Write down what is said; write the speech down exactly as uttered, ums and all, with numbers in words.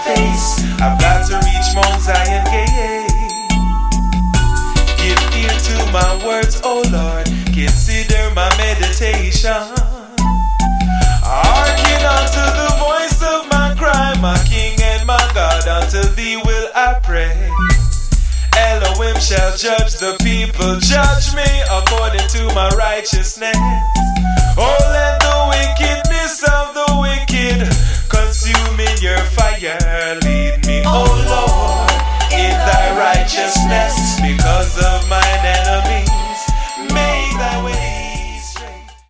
face. I've got to reach Mount Zion Gate. Give ear to my words, oh Lord. Consider my meditation. Hearken unto the voice of my cry, my King and my God. Unto thee will I pray. Elohim shall judge the people. Judge me according to my righteousness. Oh, let the wickedness of the wicked